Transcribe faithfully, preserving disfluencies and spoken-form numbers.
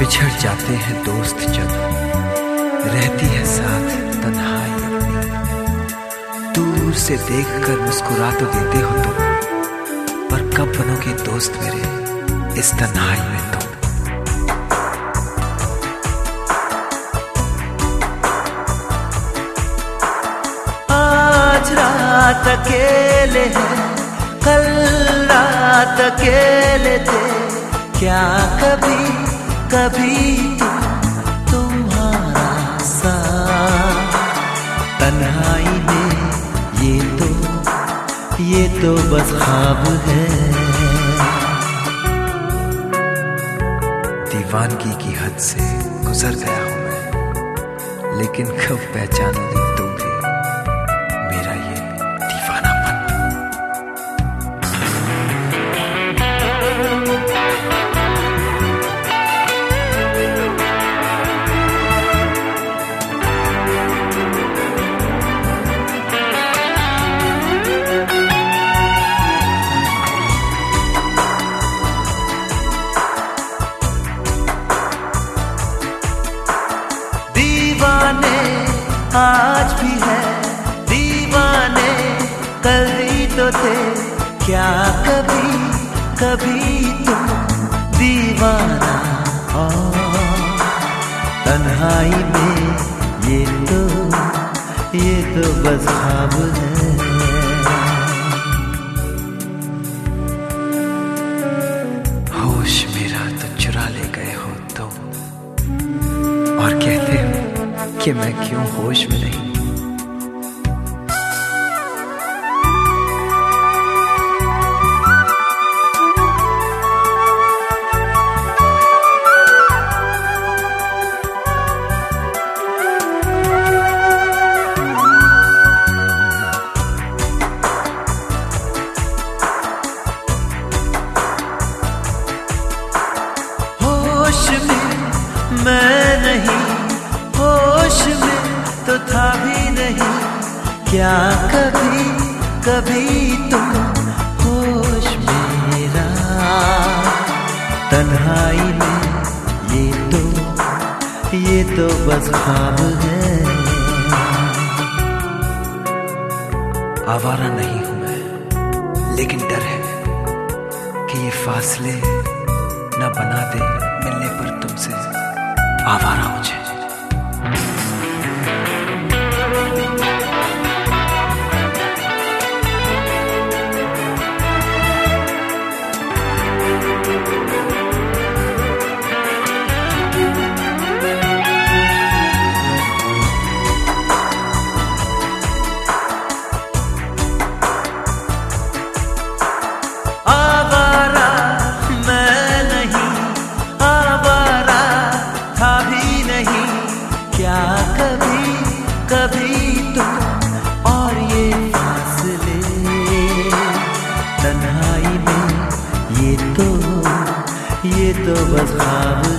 बिछड़ जाते हैं दोस्त जब रहती है साथ तन्हाई अपनी। दूर से देखकर मुस्कुरा तो देते हो तुम, पर कब बनोगे दोस्त मेरे इस तन्हाई में तुम। आज रात अकेले हैं, कल रात अकेले थे, क्या कभी कभी तुम तुम्हारा साथ तन्हाई में, ये तो ये तो बस ख्वाब है। दीवानगी की हद से गुजर गया हूं मैं, लेकिन कब पहचानोगी तुम भी मेरा ये दीवानापन। दीवाने आज भी है, दीवाने कल ही तो थे, क्या कभी कभी तुम दीवाना और तन्हाई में, ये तो ये तो बस ख्वाब है। होश मेरा तो चुरा ले गए हो तुम, और कहते हो कि मैं क्यों होश में नहीं। होश में मैं नहीं, होश में तो था भी नहीं, क्या कभी कभी तुम होश मेरा तन्हाई में, ये तो ये तो बस ख्वाब है। आवारा नहीं हूं मैं, लेकिन डर है कि ये फासले न बना दे मिलने पर तुमसे आवारा मुझे। आवारा मैं नहीं, आवारा था भी नहीं, क्या कभी कभी तुम और ये फासले तन्हाई में, ये तो ये तो बस ख्वाब